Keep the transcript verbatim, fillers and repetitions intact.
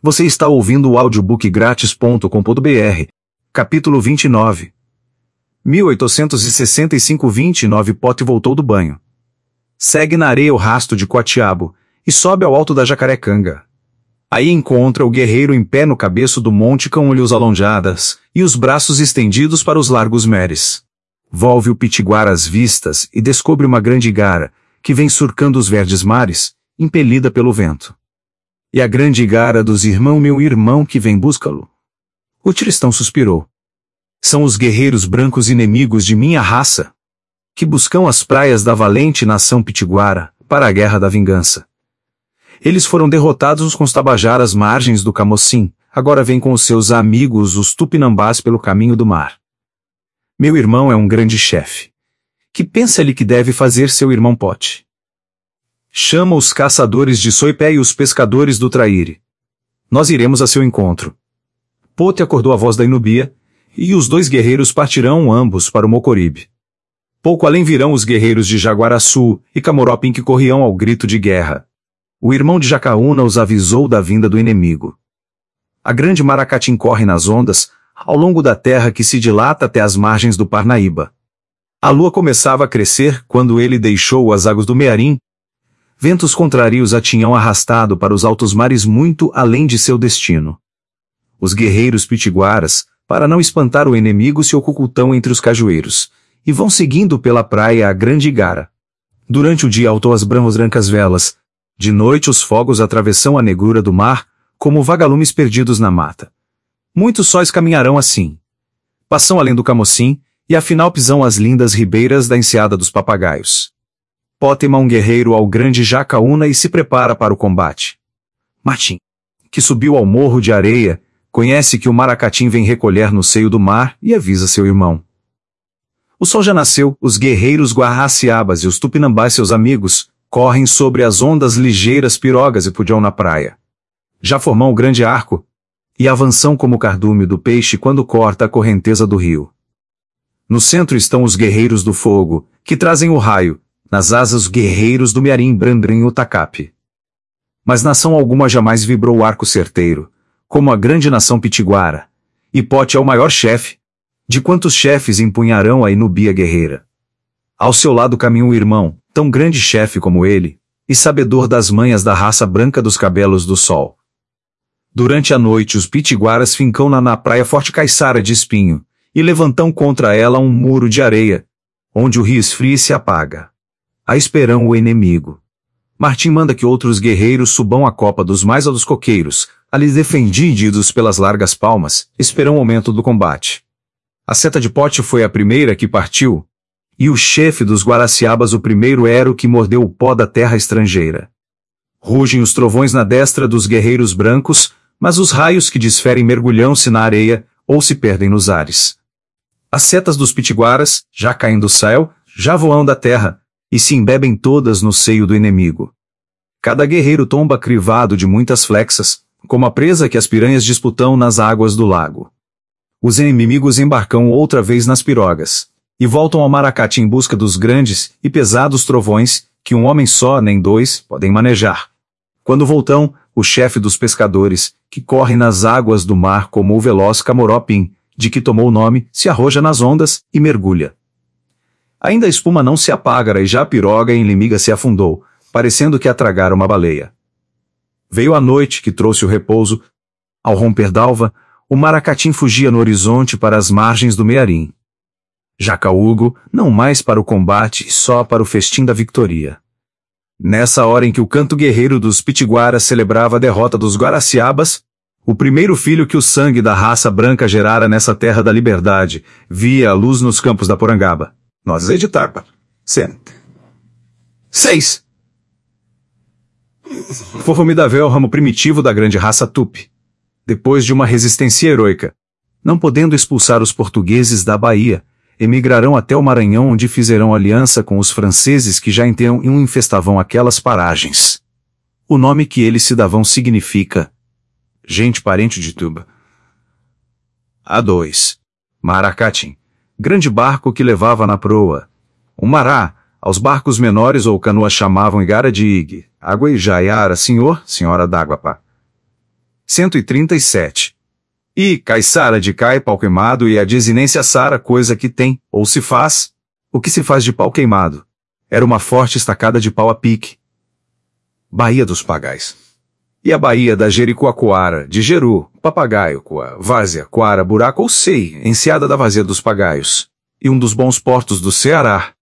Você está ouvindo o audiobook grátis ponto com ponto br, capítulo vinte e nove. mil oitocentos e sessenta e cinco vinte e nove Pote voltou do banho. Segue na areia o rastro de Coatiabo e sobe ao alto da Jacarecanga. Aí encontra o guerreiro em pé no cabeço do monte com olhos alonjadas e os braços estendidos para os largos meres. Volve o pitiguara as vistas e descobre uma grande igara, que vem surcando os verdes mares, impelida pelo vento. E a grande igara dos irmão meu irmão que vem buscá-lo. O Tristão suspirou. São os guerreiros brancos inimigos de minha raça, que buscam as praias da valente nação pitiguara, para a guerra da vingança. Eles foram derrotados com os Tabajara às margens do Camocim, agora vêm com os seus amigos os Tupinambás pelo caminho do mar. Meu irmão é um grande chefe. Que pensa-lhe que deve fazer seu irmão Pote? Chama os caçadores de Soipé e os pescadores do Traíre. Nós iremos a seu encontro. Pote acordou a voz da Inubia, e os dois guerreiros partirão ambos para o Mocoribe. Pouco além virão os guerreiros de Jaguaraçu e Camoropim que corriam ao grito de guerra. O irmão de Jacaúna os avisou da vinda do inimigo. A grande Maracatim corre nas ondas, ao longo da terra que se dilata até as margens do Parnaíba. A lua começava a crescer quando ele deixou as águas do Mearim. Ventos contrários a tinham arrastado para os altos mares muito além de seu destino. Os guerreiros pitiguaras, para não espantar o inimigo, se ocultam entre os cajueiros, e vão seguindo pela praia a grande igara. Durante o dia altou as brancas velas, de noite os fogos atravessam a negrura do mar, como vagalumes perdidos na mata. Muitos sóis caminharão assim. Passam além do Camocim, e afinal pisam as lindas ribeiras da enseada dos Papagaios. Pote um guerreiro ao grande Jacaúna e se prepara para o combate. Matim, que subiu ao morro de areia, conhece que o Maracatim vem recolher no seio do mar e avisa seu irmão. O sol já nasceu, os guerreiros Guaraciabas e os Tupinambás seus amigos, correm sobre as ondas ligeiras pirogas e pudiam na praia. Já formam o grande arco, e avançam como o cardume do peixe quando corta a correnteza do rio. No centro estão os guerreiros do fogo, que trazem o raio, nas asas os guerreiros do Mearim brandem o tacape. Mas nação alguma jamais vibrou o arco certeiro, como a grande nação pitiguara, e Pote é o maior chefe, de quantos chefes empunharão a Inubia guerreira. Ao seu lado caminha um irmão, tão grande chefe como ele, e sabedor das manhas da raça branca dos cabelos do sol. Durante a noite os pitiguaras fincam na, na praia forte caiçara de espinho, e levantam contra ela um muro de areia, onde o rio esfria e se apaga. A esperam o inimigo. Martim manda que outros guerreiros subam a copa dos mais altos coqueiros, ali defendidos pelas largas palmas, esperam o momento do combate. A seta de Pote foi a primeira que partiu, e o chefe dos Guaraciabas o primeiro era o que mordeu o pó da terra estrangeira. Rugem os trovões na destra dos guerreiros brancos, mas os raios que desferem mergulham-se na areia, ou se perdem nos ares. As setas dos pitiguaras, já caem do céu, já voam da terra, e se embebem todas no seio do inimigo. Cada guerreiro tomba crivado de muitas flexas, como a presa que as piranhas disputam nas águas do lago. Os inimigos embarcam outra vez nas pirogas, e voltam ao Maracatim em busca dos grandes e pesados trovões, que um homem só nem dois podem manejar. Quando voltam, o chefe dos pescadores, que corre nas águas do mar como o veloz Camoropim, de que tomou o nome, se arroja nas ondas e mergulha. Ainda a espuma não se apaga e já a piroga em limiga se afundou, parecendo que a tragara uma baleia. Veio a noite que trouxe o repouso. Ao romper d'alva, o Maracatim fugia no horizonte para as margens do Mearim. Jacaúgo, não mais para o combate, só para o festim da victoria. Nessa hora em que o canto guerreiro dos pitiguaras celebrava a derrota dos Guaraciabas, o primeiro filho que o sangue da raça branca gerara nessa terra da liberdade, via a luz nos campos da Porangaba. Nós editar, Senta. Seis. Foi formidável o ramo primitivo da grande raça Tupi. Depois de uma resistência heroica, não podendo expulsar os portugueses da Bahia, emigrarão até o Maranhão, onde fizerão aliança com os franceses que já então infestavam aquelas paragens. O nome que eles se davam significa gente parente de Tuba. A dois. Maracatim. Grande barco que levava na proa. O mará, aos barcos menores ou canoas chamavam igara de ig, água e jaiara, senhor, senhora d'água pá. cento e trinta e sete. E, Caiçara de cai pau queimado e a desinência Sara coisa que tem, ou se faz? O que se faz de pau queimado? Era uma forte estacada de pau a pique. Baía dos Pagais. E a Baía da Jericoacoara, de Jeru, Papagaio, Coa, Várzea, Coara, Buraco ou Sei, enseada da Vazia dos Pagaios. E um dos bons portos do Ceará,